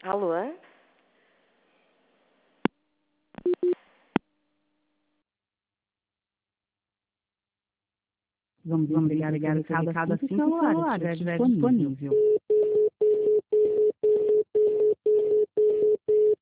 Alô? Vamos ligar o recado assim que o celular estiver disponível.